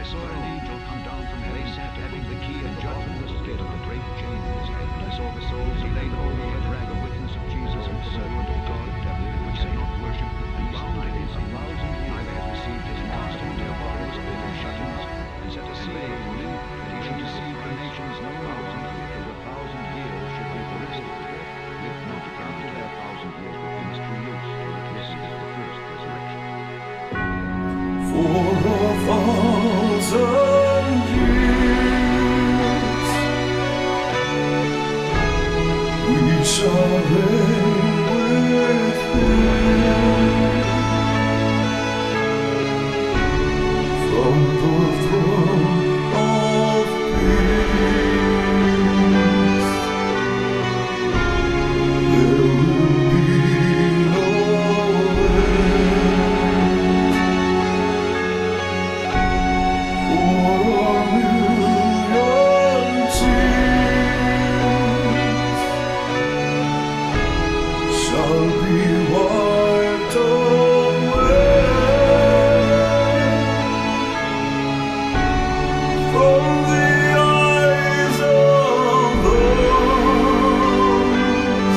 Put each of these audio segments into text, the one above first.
saw an angel come down from heaven, having the key of judgment of the gate of the great chain in his hand. And I saw the souls of they who had dragged the witness of Jesus and the word of God, the devil, which had not worshipped the beast, neither his had received his mark on their foreheads or their shut-ins, and set a seal upon him, that he should deceive the nations no thousand years, till the 1,000 years should be fulfilled. If not counted their 1,000 years with ministry use, till it was the first resurrection. For 1,000 years we shall reign with Him from the throne of peace. There will be no end. For 1,000,000 tears shall be wiped away from the eyes of those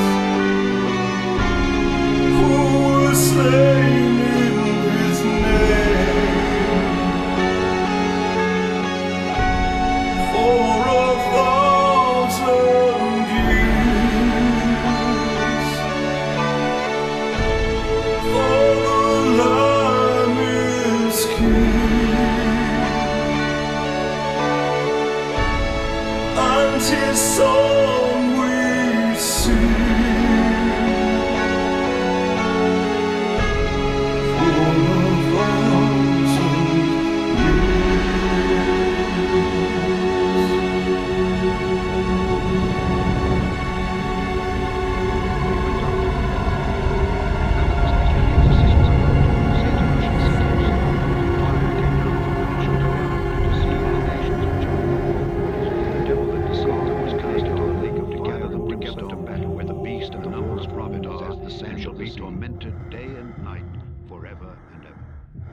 who were slain in His name. For 1,000 years, for the Lamb is King, and His song we sing. For 1,000 Shall be tormented day and night forever and ever.